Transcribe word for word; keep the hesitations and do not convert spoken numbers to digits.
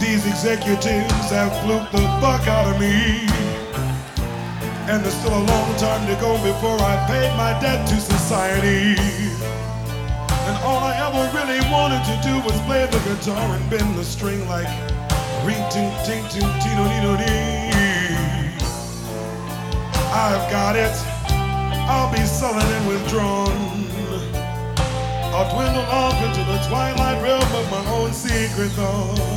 These executives have fluked the fuck out of me. And there's still a long time to go before I pay my debt to society. And all I ever really wanted to do was play the guitar and bend the string like ring tink tink tink tino nino dee. I've got it, I'll be sullen and withdrawn. I'll dwindle off into the twilight realm of my own secret thought.